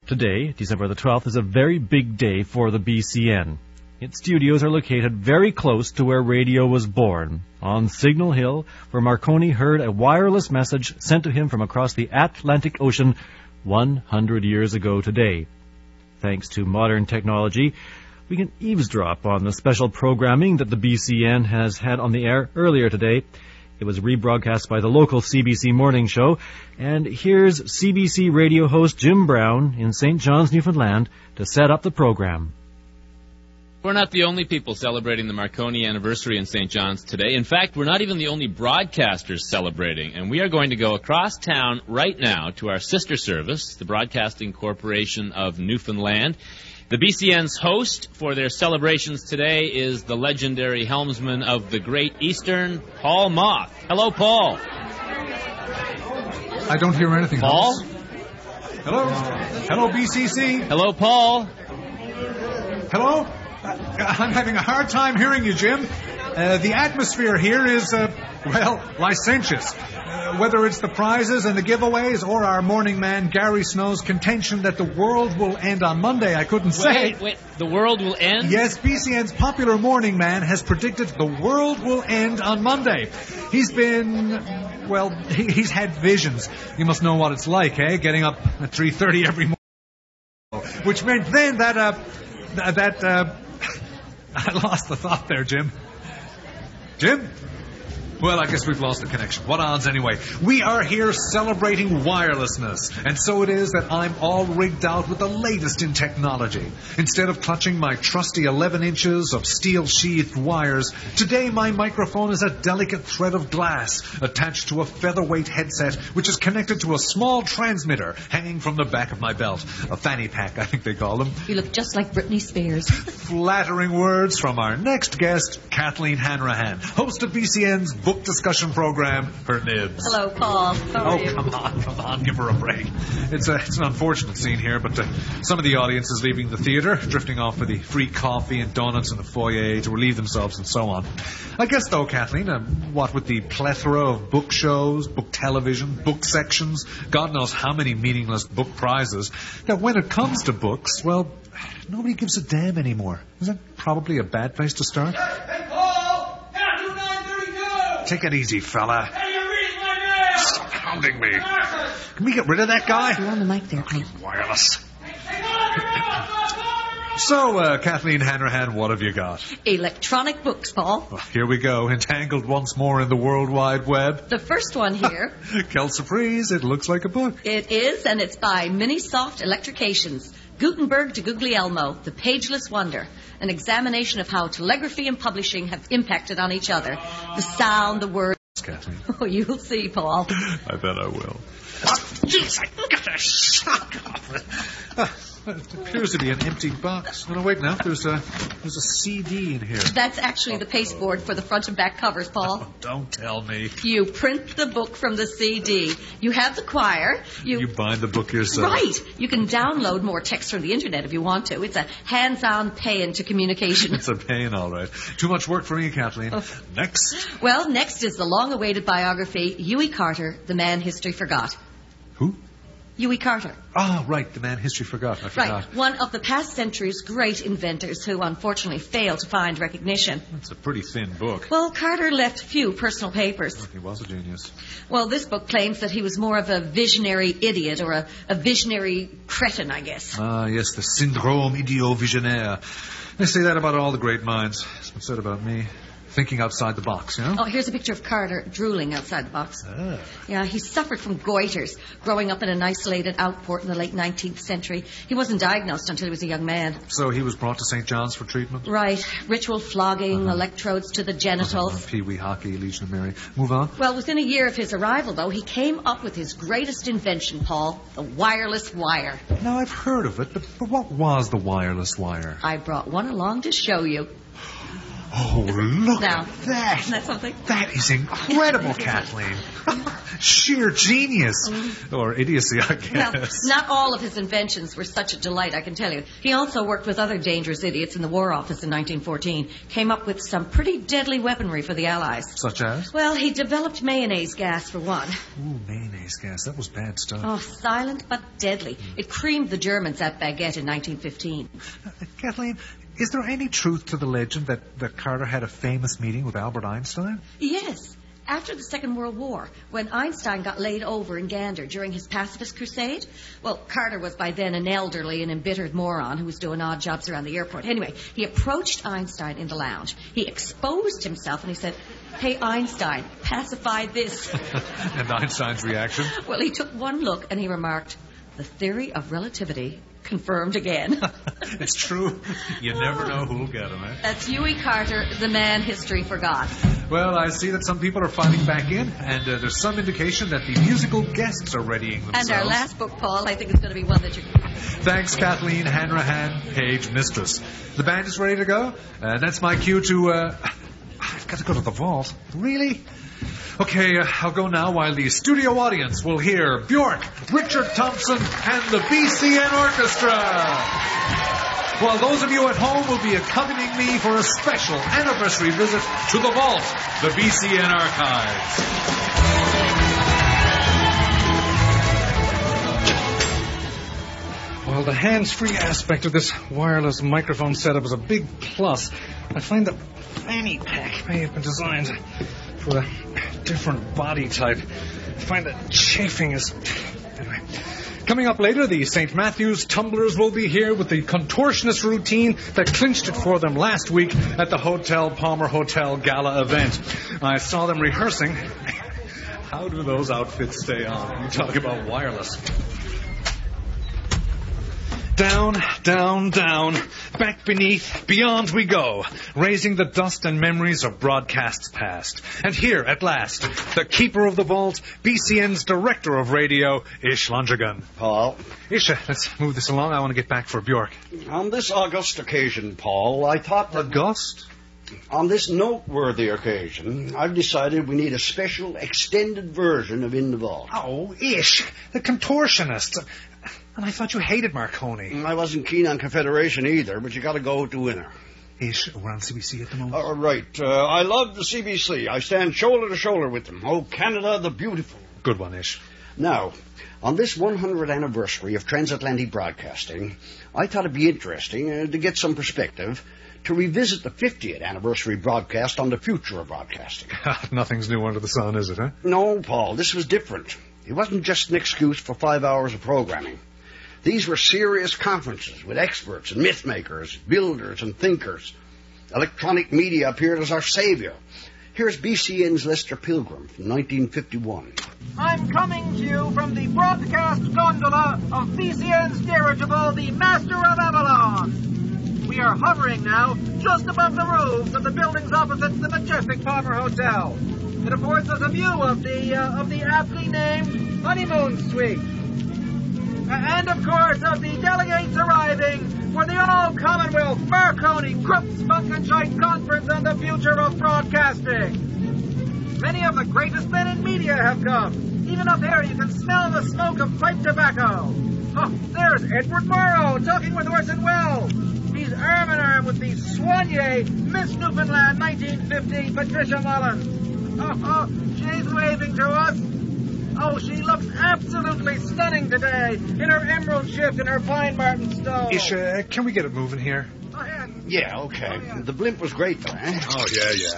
Today, December the 12th, is a very big day for the BCN. Its studios are located very close to where radio was born, on Signal Hill, where Marconi heard a wireless message sent to him from across the Atlantic Ocean 100 years ago today. Thanks to modern technology, we can eavesdrop on the special programming that the BCN has had on the air earlier today. It was rebroadcast by the local CBC morning show, and here's CBC radio host Jim Brown in St. John's, Newfoundland, to set up the program. We're not the only people celebrating the Marconi anniversary in St. John's today. In fact, we're not even the only broadcasters celebrating, and we are going to go across town right now to our sister service, the Broadcasting Corporation of Newfoundland. The BCN's host for their celebrations today is the legendary helmsman of the Great Eastern, Paul Moth. Hello, Paul. I don't hear anything. Paul? Hello? Hello, BCC? Hello, Paul. Hello? I'm having a hard time hearing you, Jim. The atmosphere here is, licentious. Whether it's the prizes and the giveaways or our morning man Gary Snow's contention that the world will end on Monday, I couldn't say. Wait, the world will end? Yes, BCN's popular morning man has predicted the world will end on Monday. He's been, he's had visions. You must know what it's like, eh? Getting up at 3:30 every morning. Which meant then that I lost the thought there, Jim. Jim? Well, I guess we've lost the connection. What odds anyway? We are here celebrating wirelessness, and so it is that I'm all rigged out with the latest in technology. Instead of clutching my trusty 11 inches of steel-sheathed wires, today my microphone is a delicate thread of glass attached to a featherweight headset, which is connected to a small transmitter hanging from the back of my belt. A fanny pack, I think they call them. You look just like Britney Spears. Flattering words from our next guest, Kathleen Hanrahan, host of BCN's book discussion program, Her Nibs. Hello, Paul. How are you? Come on, give her a break. It's an unfortunate scene here, but some of the audience is leaving the theater, drifting off for the free coffee and donuts in the foyer to relieve themselves and so on. I guess, though, Kathleen, what with the plethora of book shows, book television, book sections, God knows how many meaningless book prizes, that when it comes to books, well, nobody gives a damn anymore. Is that probably a bad place to start? Hey, Paul! Down to 932! Take it easy, fella. Hey, you're reading my mail! Stop hounding me. Can we get rid of that guy? You're on the mic there, Pete. Wireless. So, Kathleen Hanrahan, what have you got? Electronic books, Paul. Well, here we go, entangled once more in the World Wide Web. The first one here. Quelle surprise, it looks like a book. It is, and it's by Minisoft Electrications. Gutenberg to Guglielmo, The Pageless Wonder. An examination of how telegraphy and publishing have impacted on each other. The sound, the words. Kathleen. Oh, you'll see, Paul. I bet I will. Jeez, I gotta shut up. It appears to be an empty box. Oh, no, wait now. There's a CD in here. That's actually the pasteboard for the front and back covers, Paul. Oh, don't tell me. You print the book from the CD. You have the choir. You bind the book yourself. Right. You can download more text from the internet if you want to. It's a hands-on pay into communication. It's a pain, all right. Too much work for me, Kathleen. Oh. Next. Well, next is the long-awaited biography, Huey Carter, The Man History Forgot. Who? Huey Carter. Ah, right, the man history forgot. I forgot. Right, one of the past century's great inventors who unfortunately failed to find recognition. That's a pretty thin book. Well, Carter left few personal papers. Oh, he was a genius. Well, this book claims that he was more of a visionary idiot or a visionary cretin, I guess. Ah, yes, the syndrome idiot-visionnaire. They say that about all the great minds. It's been said about me. Thinking outside the box, you know? Oh, here's a picture of Carter drooling outside the box. Ah. Yeah, he suffered from goiters, growing up in an isolated outport in the late 19th century. He wasn't diagnosed until he was a young man. So he was brought to St. John's for treatment? Right. Ritual flogging, electrodes to the genitals. Pee-wee hockey, Legion of Mary. Move on. Well, within a year of his arrival, though, he came up with his greatest invention, Paul, the wireless wire. Now, I've heard of it, but what was the wireless wire? I brought one along to show you. Oh, look Now, at that. isn't that something? That is incredible, Kathleen. Sheer genius. Or idiocy, I Well, guess. not all of his inventions were such a delight, I can tell you. He also worked with other dangerous idiots in the War Office in 1914. Came up with some pretty deadly weaponry for the Allies. Such as? Well, he developed mayonnaise gas, for one. Ooh, mayonnaise gas. That was bad stuff. Oh, silent but deadly. It creamed the Germans at Baguette in 1915. Kathleen, is there any truth to the legend that Carter had a famous meeting with Albert Einstein? Yes. After the Second World War, when Einstein got laid over in Gander during his pacifist crusade, well, Carter was by then an elderly and embittered moron who was doing odd jobs around the airport. Anyway, he approached Einstein in the lounge. He exposed himself and he said, "Hey, Einstein, pacify this." And Einstein's reaction? Well, he took one look and he remarked, "The theory of relativity confirmed again." It's true. You never know who'll get him, eh? That's Huey Carter, the man history forgot. Well, I see that some people are filing back in, and there's some indication that the musical guests are readying themselves. And our last book, Paul, I think it's going to be one that you... Thanks, Kathleen Hanrahan, page mistress. The band is ready to go. That's my cue to... I've got to go to the vault. Really? Okay, I'll go now while the studio audience will hear Bjork, Richard Thompson, and the BCN Orchestra. While those of you at home will be accompanying me for a special anniversary visit to the vault, the BCN archives. Well, the hands-free aspect of this wireless microphone setup is a big plus. I find the fanny pack may have been designed for a different body type. I find that chafing is... Anyway. Coming up later, the St. Matthew's Tumblers will be here with the contortionist routine that clinched it for them last week at the Hotel Palmer Hotel Gala event. I saw them rehearsing. How do those outfits stay on? You talk about wireless. Down, down, down, back beneath, beyond we go, raising the dust and memories of broadcasts past. And here, at last, the keeper of the vault, BCN's director of radio, Ish Lunjagan. Paul. Ish, let's move this along. I want to get back for Bjork. On this august occasion, Paul, I thought that... August? On this noteworthy occasion, I've decided we need a special, extended version of In the Vault. Oh, Ish, the contortionist. And I thought you hated Marconi. I wasn't keen on Confederation either, but you got to go with the winner. Ish, we're on CBC at the moment. Right. I love the CBC. I stand shoulder to shoulder with them. Oh, Canada the beautiful. Good one, Ish. Now, on this 100th anniversary of transatlantic broadcasting, I thought it'd be interesting to get some perspective to revisit the 50th anniversary broadcast on the future of broadcasting. Nothing's new under the sun, is it, huh? No, Paul, this was different. It wasn't just an excuse for 5 hours of programming. These were serious conferences with experts and myth makers, builders and thinkers. Electronic media appeared as our savior. Here's BCN's Lester Pilgrim from 1951. I'm coming to you from the broadcast gondola of BCN's dirigible, the Master of Avalon. We are hovering now just above the roofs of the buildings opposite the majestic Palmer Hotel. It affords us a view of the aptly named honeymoon suite. And, of course, of the delegates arriving for the All-Commonwealth Marconi Crooks Funkenscheid Conference on the Future of Broadcasting. Many of the greatest men in media have come. Even up here you can smell the smoke of pipe tobacco. Oh, there's Edward Morrow talking with Orson Welles. He's arm in arm with the soignée Miss Newfoundland 1950 Patricia Mullins. Oh, she's waving to us. Oh, she looks absolutely stunning today in her emerald shift and her pine marten stole. Ish, can we get it moving here? Go ahead. Yeah, okay. Oh, yeah. The blimp was great, though, eh? Oh, yeah.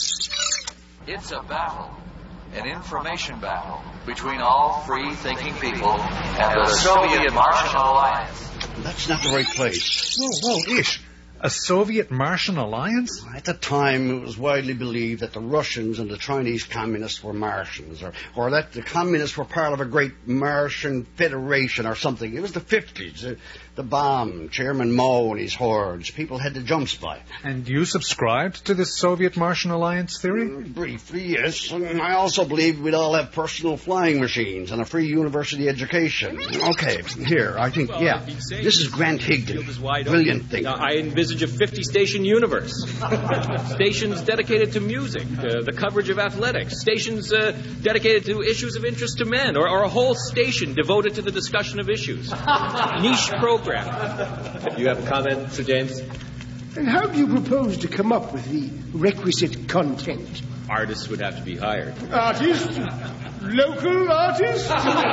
It's a battle, an information battle, between all free-thinking people and the Soviet Martian Alliance. That's not the right place. Whoa, Ish. A Soviet-Martian alliance? At the time, it was widely believed that the Russians and the Chinese communists were Martians, or that the communists were part of a great Martian federation or something. It was the 50s. The bomb, Chairman Mao and his hordes. People had the jumps by. And you subscribed to this Soviet-Martian alliance theory? Briefly, yes. And I also believed we'd all have personal flying machines and a free university education. Okay, here, I think, this is Grant Higdon. Brilliant thinker. I envisage usage of 50-station universe. Stations dedicated to music, the coverage of athletics. Stations dedicated to issues of interest to men, or a whole station devoted to the discussion of issues. Niche program. You have a comment, Sir James? And how do you propose to come up with the requisite content? Artists would have to be hired. Artists? Local artists?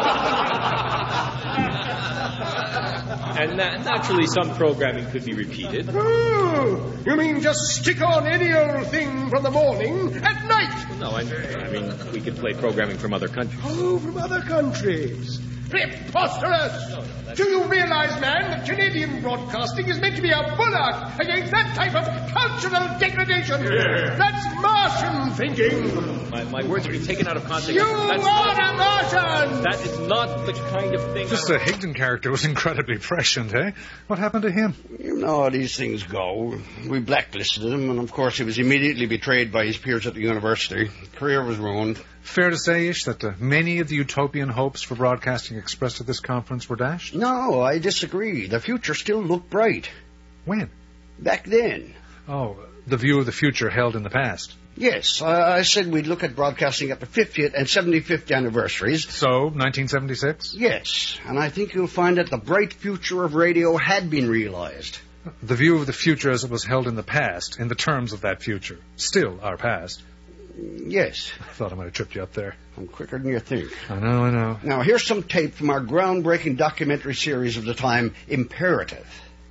And naturally, some programming could be repeated. Oh, you mean just stick on any old thing from the morning at night? No, I mean, we could play programming from other countries. Oh, from other countries. Preposterous! Do you realize, man, that Canadian broadcasting is meant to be a bulwark against that type of cultural degradation? Yeah. That's Martian thinking. My words are taken out of context. You are a Martian! That is not the kind of thing... This Higdon character was incredibly prescient, eh? What happened to him? You know how these things go. We blacklisted him, and of course he was immediately betrayed by his peers at the university. Career was ruined. Fair to say, Ish, that many of the utopian hopes for broadcasting expressed at this conference were dashed? No, I disagree. The future still looked bright. When? Back then. Oh, the view of the future held in the past. Yes, I said we'd look at broadcasting at the 50th and 75th anniversaries. So, 1976? Yes, and I think you'll find that the bright future of radio had been realized. The view of the future as it was held in the past, in the terms of that future, still our past. Yes. I thought I might have tripped you up there. I'm quicker than you think. I know. Now, here's some tape from our groundbreaking documentary series of the time, Imperative.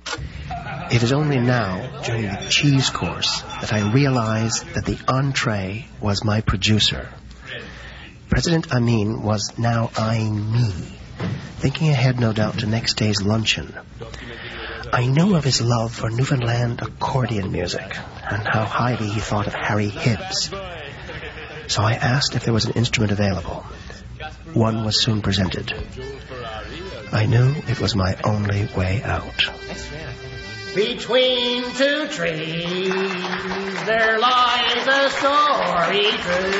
It is only now, during the cheese course, that I realize that the entree was my producer. President Amin was now eyeing me, thinking ahead, no doubt, to next day's luncheon. I knew of his love for Newfoundland accordion music, and how highly he thought of Harry Hibbs. So I asked if there was an instrument available. One was soon presented. I knew it was my only way out. Between two trees, there lies a story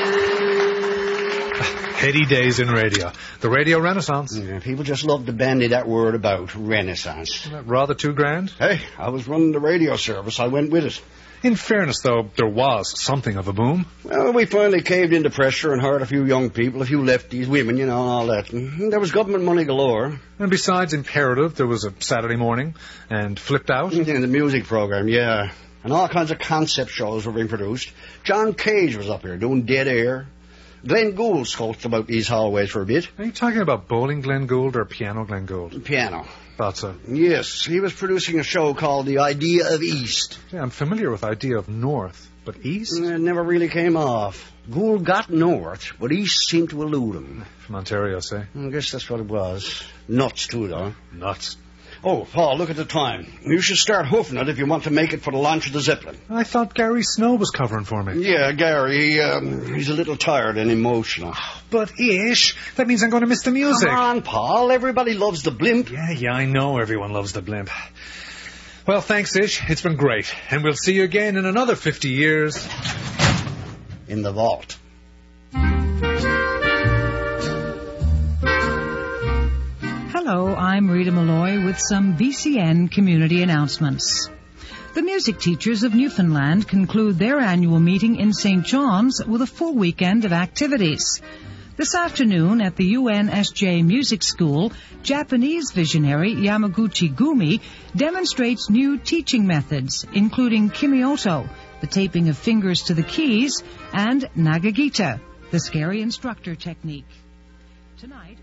true. Heady days in radio. The radio renaissance. Yeah, people just love to bandy that word about, renaissance. Isn't that rather too grand? Hey, I was running the radio service. I went with it. In fairness, though, there was something of a boom. Well, we finally caved into pressure and hired a few young people, a few lefties, women, and all that. And there was government money galore. And besides Imperative, there was a Saturday morning and Flipped Out. In the music program, yeah. And all kinds of concept shows were being produced. John Cage was up here doing Dead Air. Glenn Gould skulked about these hallways for a bit. Are you talking about Bowling Glenn Gould or Piano Glenn Gould? Piano. Thought so. Yes, he was producing a show called The Idea of East. Yeah, I'm familiar with Idea of North, but East? It never really came off. Gould got North, but East seemed to elude him. From Ontario, say? I guess that's what it was. Nuts, too, though. Nuts. Oh, Paul, look at the time. You should start hoofing it if you want to make it for the launch of the Zeppelin. I thought Gary Snow was covering for me. Yeah, Gary, he's a little tired and emotional. But, Ish, that means I'm going to miss the music. Come on, Paul. Everybody loves the blimp. Yeah, I know everyone loves the blimp. Well, thanks, Ish. It's been great. And we'll see you again in another 50 years. In the vault. Hello, I'm Rita Malloy with some BCN community announcements. The music teachers of Newfoundland conclude their annual meeting in St. John's with a full weekend of activities. This afternoon at the UNSJ Music School, Japanese visionary Yamaguchi Gumi demonstrates new teaching methods, including Kimioto, the taping of fingers to the keys, and Nagagita, the scary instructor technique. Tonight,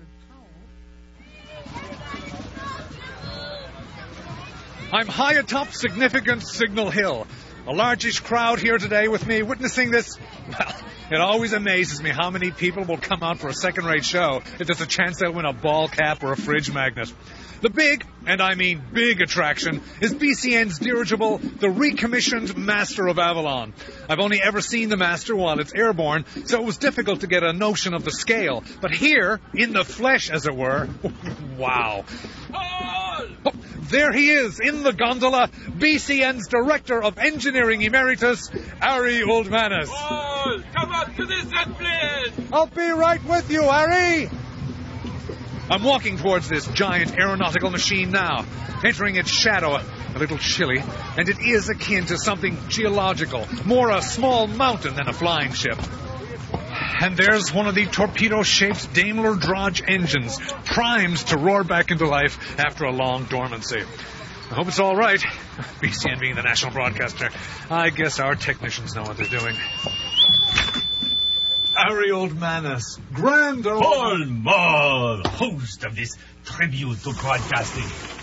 I'm high atop significant Signal Hill. A largish crowd here today with me witnessing this. Well, it always amazes me how many people will come out for a second-rate show if there's a chance they'll win a ball cap or a fridge magnet. The big, and I mean big attraction, is BCN's dirigible, the recommissioned Master of Avalon. I've only ever seen the Master while it's airborne, so it was difficult to get a notion of the scale. But here, in the flesh, as it were, wow. Oh, there he is, in the gondola, BCN's Director of Engineering Emeritus, Ari Oldmanis. Oh, come up to the Zeppelin! I'll be right with you, Ari! I'm walking towards this giant aeronautical machine now, entering its shadow, a little chilly, and it is akin to something geological, more a small mountain than a flying ship. And there's one of the torpedo-shaped Daimler Drudge engines, primed to roar back into life after a long dormancy. I hope it's all right. BCN being the national broadcaster, I guess our technicians know what they're doing. Harry Old Manus, Grand Old... Paul Moore, host of this tribute to broadcasting.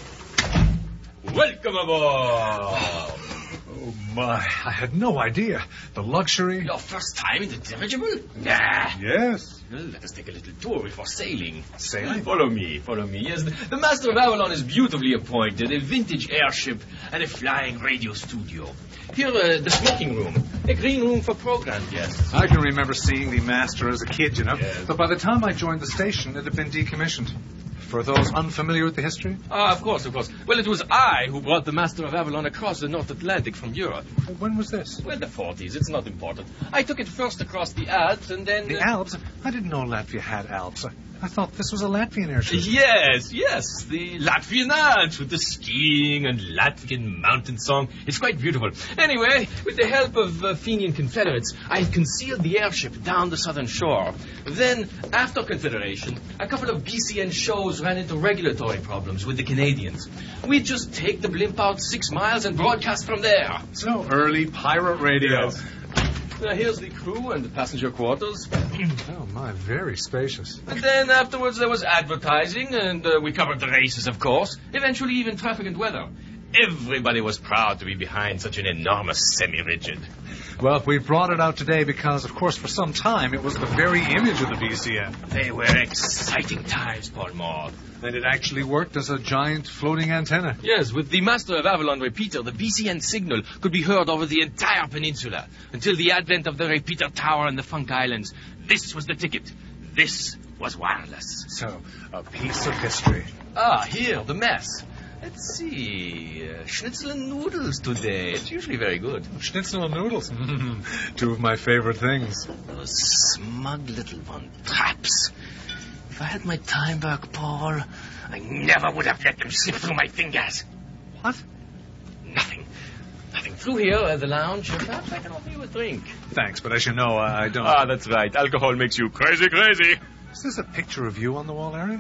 Welcome aboard! Oh, my. I had no idea. The luxury... Your first time in the dirigible? Nah. Yes. Well, let us take a little tour before sailing. Sailing? Follow me. Yes, the Master of Avalon is beautifully appointed. A vintage airship and a flying radio studio. Here, the smoking room. A green room for program guests. I can remember seeing the Master as a kid, you know. Yes. But by the time I joined the station, it had been decommissioned. For those unfamiliar with the history? Of course. Well, it was I who brought the Master of Avalon across the North Atlantic from Europe. When was this? Well, the 40s. It's not important. I took it first across the Alps and then... The Alps? I didn't know Latvia had Alps. I thought this was a Latvian airship. Yes. The Latvian Alps with the skiing and Latvian mountain song. It's quite beautiful. Anyway, with the help of Fenian Confederates, I had concealed the airship down the southern shore. Then, after Confederation, a couple of BCN shows ran into regulatory problems with the Canadians. We'd just take the blimp out 6 miles and broadcast from there. So early pirate radio. Yes. Here's the crew and the passenger quarters. Oh, my, very spacious. And then afterwards there was advertising, and we covered the races, of course. Eventually even traffic and weather. Everybody was proud to be behind such an enormous semi-rigid. Well, we brought it out today because, of course, for some time it was the very image of the BCN. They were exciting times, Paul Maud. And it actually worked as a giant floating antenna. Yes, with the Master of Avalon repeater, the BCN signal could be heard over the entire peninsula until the advent of the repeater tower and the Funk Islands. This was the ticket. This was wireless. So, a piece of history. Here, the mess. Let's see. Schnitzel and noodles today. It's usually very good. Schnitzel and noodles? Two of my favorite things. Those smug little traps. If I had my time back, Paul, I never would have let them slip through my fingers. What? Nothing. Through here at the lounge. Perhaps I can offer you a drink. Thanks, but as you know, I don't... That's right. Alcohol makes you crazy. Is this a picture of you on the wall, Larry?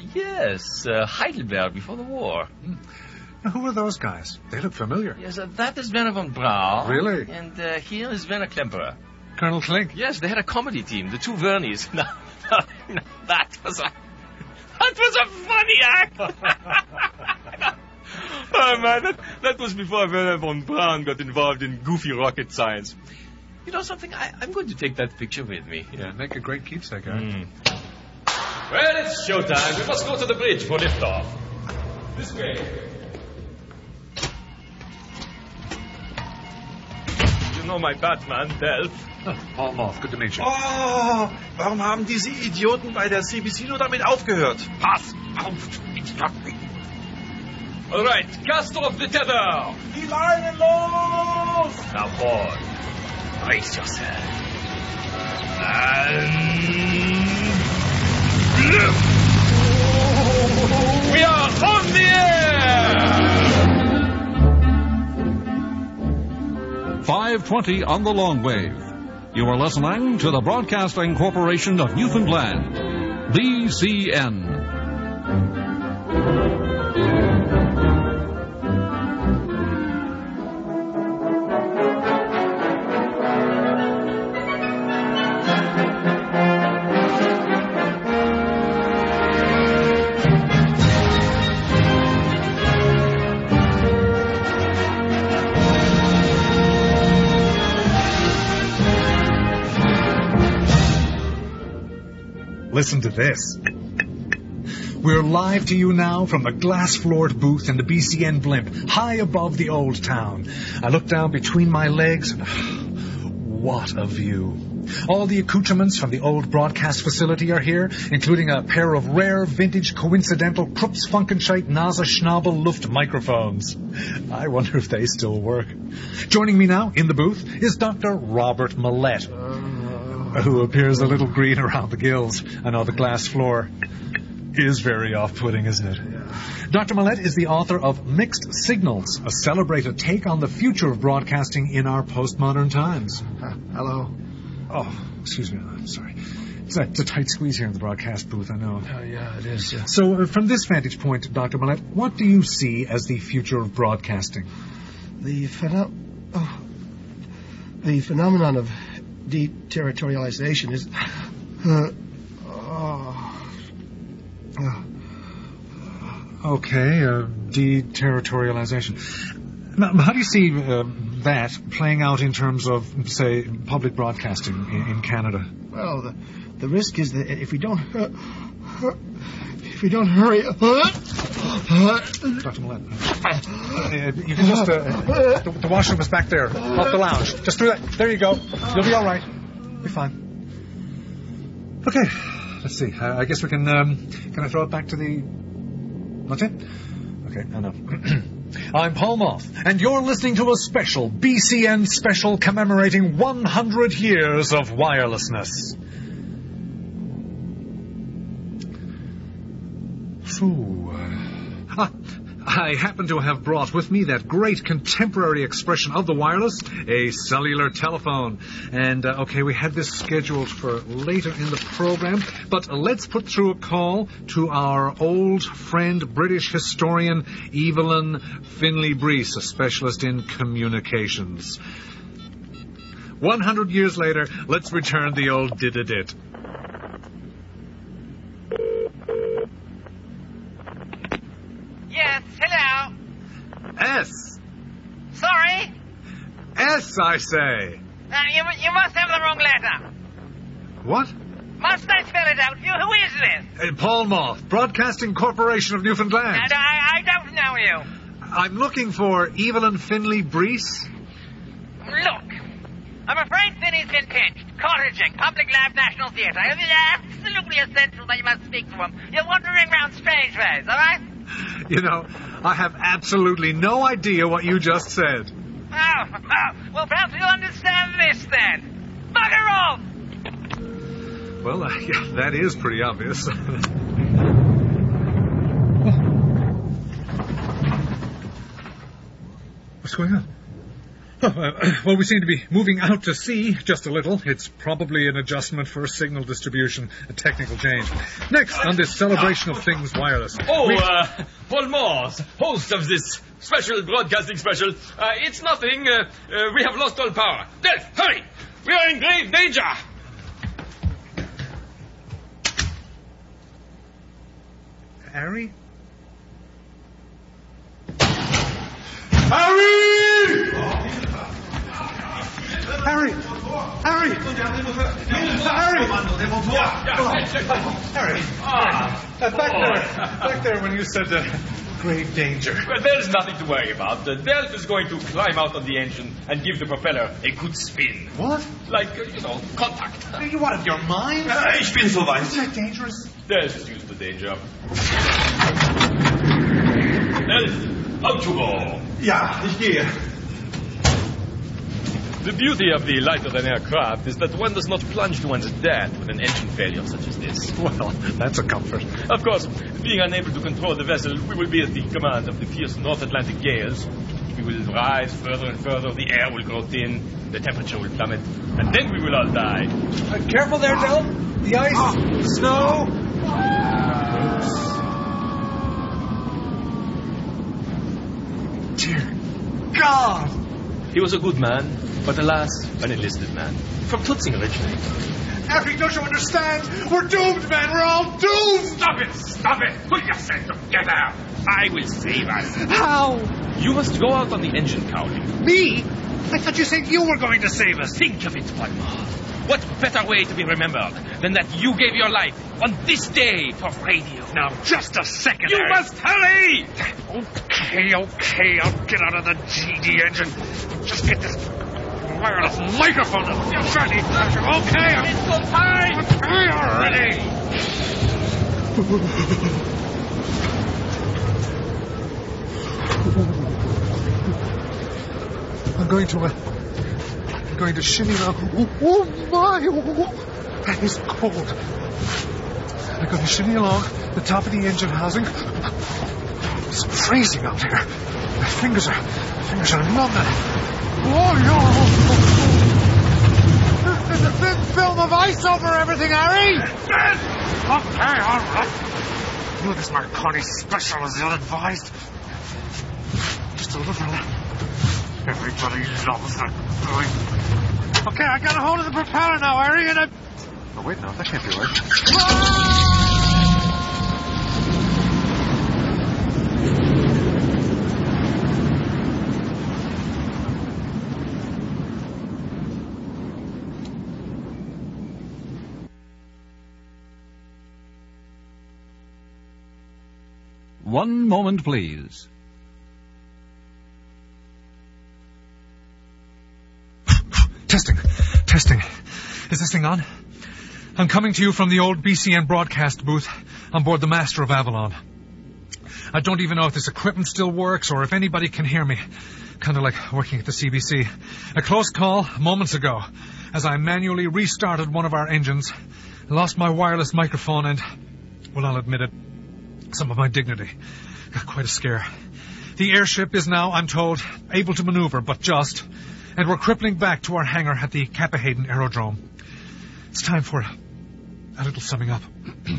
Yes. Heidelberg before the war. Now, who are those guys? They look familiar. Yes, that is Werner von Braun. Really? And here is Werner Klemperer. Colonel Klink? Yes, they had a comedy team, the two Vernies. No, that was a funny act. Oh, man, that was before Werner von Braun got involved in goofy rocket science. You know something? I'm going to take that picture with me. Yeah, make a great keepsake, huh? Well, it's showtime. We must go to the bridge for liftoff. This way. You know my Batman, Delph. Paul Moth, good to meet you. Oh, warum haben diese Idioten bei der CBC nur damit aufgehört? Pass auf, Idioten. All right, cast off the tether. Die Leine los! Now, Paul, brace yourself. And... lift! We are on the air! 520 on the long wave. You are listening to the Broadcasting Corporation of Newfoundland, BCN. Listen to this. We're live to you now from the glass-floored booth in the BCN blimp, high above the old town. I look down between my legs, and what a view. All the accoutrements from the old broadcast facility are here, including a pair of rare vintage coincidental Krups Funkenscheit NASA Schnabel Luft microphones. I wonder if they still work. Joining me now in the booth is Dr. Robert Millett, who appears a little green around the gills and on the glass floor. is very off-putting, isn't it? Dr. Millett is the author of Mixed Signals, a celebrated take on the future of broadcasting in our postmodern times. Hello. Oh, excuse me. I'm sorry. It's a tight squeeze here in the broadcast booth, I know. Oh, yeah, it is. Yeah. So, from this vantage point, Dr. Millett, what do you see as the future of broadcasting? The phenomenon of deterritorialization is... Okay, deterritorialization. Now, how do you see that playing out in terms of, say, public broadcasting in Canada? Well, the risk is that if we don't hurry... Dr. Millett, you can just... the washroom is back there, off the lounge. Just through that. There you go. You'll be all right. Be fine. Okay, let's see. I guess we can... can I throw it back to the... That's it? Okay, enough. I'm Paul Moth, and you're listening to a special BCN special commemorating 100 years of wirelessness. I happen to have brought with me that great contemporary expression of the wireless, a cellular telephone. And, okay, we had this scheduled for later in the program, but let's put through a call to our old friend, British historian Evelyn Finley-Breese, a specialist in communications. 100 years later, let's return the old did-a-dit. Yes, hello. S. Sorry? S, I say. You must have the wrong letter. What? Must I spell it out for you? Who is this? Paul Moth, Broadcasting Corporation of Newfoundland. And I don't know you. I'm looking for Evelyn Finley-Breese. Look, I'm afraid Finney's been pinched. Cottaging, Public Lab National Theatre. It is absolutely essential that you must speak to him. You're wandering round strange ways, all right? You know, I have absolutely no idea what you just said. Oh, well, perhaps you'll understand this then. Bugger off! Well, yeah, that is pretty obvious. What's going on? Well, we seem to be moving out to sea just a little. It's probably an adjustment for signal distribution, a technical change. Next, on this celebration of things wireless. Paul Moth, host of this special broadcasting special. It's nothing. We have lost all power. Delph, hurry! We are in grave danger! Harry? Harry! Harry! Harry! Harry! Back there when you said grave danger. Well, there's nothing to worry about. Delph is going to climb out on the engine and give the propeller a good spin. What? Like, contact. You out of your mind? Ich bin so weit. Is that dangerous? Delph is used to danger. Delph, out you go. Ja, ich gehe. The beauty of the lighter-than-air craft is that one does not plunge to one's death with an engine failure such as this. Well, that's a comfort. Of course, being unable to control the vessel, we will be at the command of the fierce North Atlantic gales. We will rise further and further, the air will grow thin, the temperature will plummet, and then we will all die. Careful there, Del. The ice, snow. Dear God! He was a good man, but alas, an enlisted man. From Tutzing originally. Harry, don't you understand? We're doomed, man. We're all doomed. Stop it! Stop it! Pull yourself together! I will save us. How? You must go out on the engine cowling. Me? I thought you said you were going to save us. Think of it, Paul Moth. What better way to be remembered than that you gave your life on this day for radio? Now, just a second, You Harry. must hurry! Okay, I'll get out of the GD engine. Just get this wireless microphone. You're certainly... Okay, I'm... It's no time! Okay, already. I'm going to shimmy now. Oh my! That is cold. I'm going to shimmy along the top of the engine housing. It's freezing out here. My fingers are numb. There's a thin film of ice over everything, Harry. Okay, all right. You, this Marconi special, as ill-advised. Just a little. Everybody loves that boy. Okay, I got a hold of the propeller now, Harry, and I... Oh, wait, no, that can't be right. One moment, please. Testing. Is this thing on? I'm coming to you from the old BCN broadcast booth on board the Master of Avalon. I don't even know if this equipment still works or if anybody can hear me. Kind of like working at the CBC. A close call moments ago as I manually restarted one of our engines, lost my wireless microphone and, well, I'll admit it, some of my dignity. Got quite a scare. The airship is now, I'm told, able to maneuver, but just, and we're crippling back to our hangar at the Cappahayden Aerodrome. It's time for a little summing up.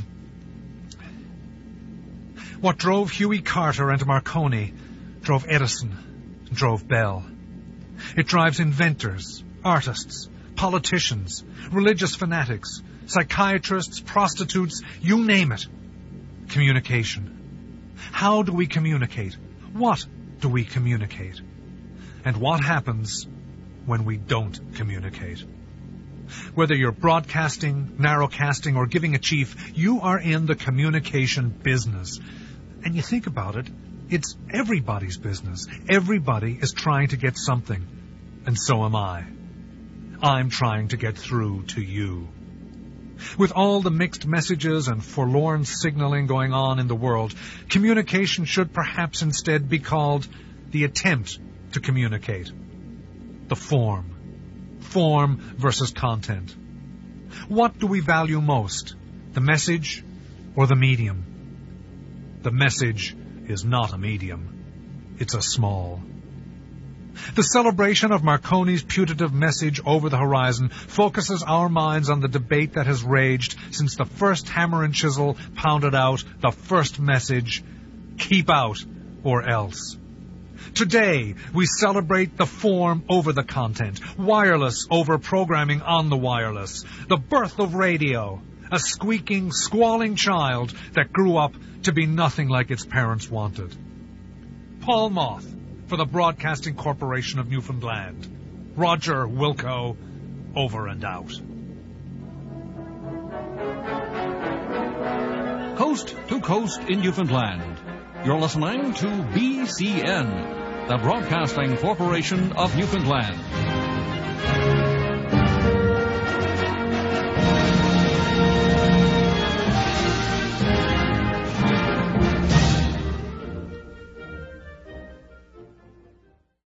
What drove Huey Carter and Marconi drove Edison, drove Bell. It drives inventors, artists, politicians, religious fanatics, psychiatrists, prostitutes, you name it. Communication. How do we communicate? What do we communicate? And what happens when we don't communicate? Whether you're broadcasting, narrowcasting, or giving a chief, you are in the communication business. And you think about it, it's everybody's business. Everybody is trying to get something. And so am I. I'm trying to get through to you. With all the mixed messages and forlorn signaling going on in the world, communication should perhaps instead be called the attempt to communicate. The form. Form versus content. What do we value most? The message or the medium? The message is not a medium. It's a small. The celebration of Marconi's putative message over the horizon focuses our minds on the debate that has raged since the first hammer and chisel pounded out the first message, keep out or else. Today, we celebrate the form over the content, wireless over programming on the wireless, the birth of radio, a squeaking, squalling child that grew up to be nothing like its parents wanted. Paul Moth, for the Broadcasting Corporation of Newfoundland. Roger Wilco, over and out. Coast to coast in Newfoundland. You're listening to BCN, the Broadcasting Corporation of Newfoundland.